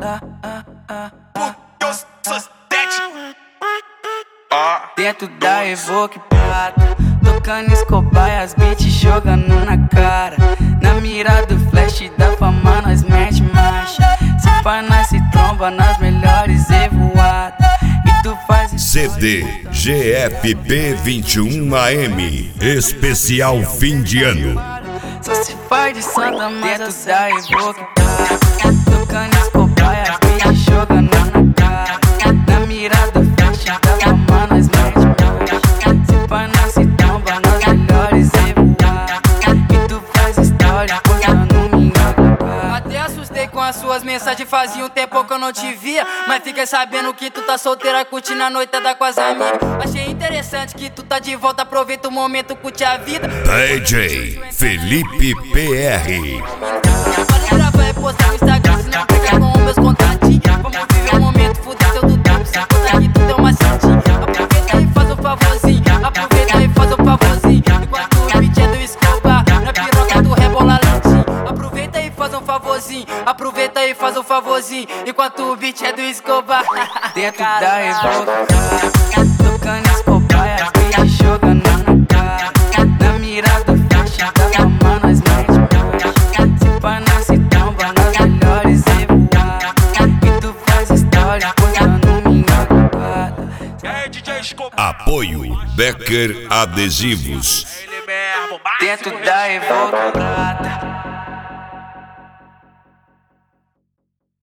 Dentro da Evoque Prata, tocando Escobar e as beats jogando na cara. Na mira do flash da fama nós mete marcha. Se pá nós se tromba nas melhores evoadas. E tu faz CD GFP 21 AM Especial Fim de Ano. Só se faz de santa, mas dentro da Evoque Prata, tocando Escobar e as beats jogando na cara. Na mira do flash da fama nós mete marcha. Se pá nós se tromba nas melhores evoadas. E tu faz história postando minha cara. Até assustei com as suas mensagens, fazia um tempo que eu não te via. Mas fiquei sabendo que tu tá solteira, curtindo a noitada com as amigas. Achei interessante que tu tá de volta, aproveita o momento, curte a vida. DJ Felipe PR. Pode gravar e postar no Instagram, se não pega com meus contatinhos. Vamos viver o momento, fuder teu dudão, sem contar que tudo é uma santinha. Aproveita e faz um favorzinho, aproveita e faz um favorzinho. Enquanto o beat é do Escobar, na piroca do rebola lentinho. Aproveita e faz um favorzinho, aproveita e faz um favorzinho. Enquanto o beat é do Escobar. Dentro da Evoque Prata, tocando Escobar e as beats jogando na cara. Na mira do flash da fama nós mete marcha. Se pá nós se tromba nas melhores evoadas. E tu faz história postando minha cagada. Apoio Becker Adesivos. Dentro da Evoque Prata,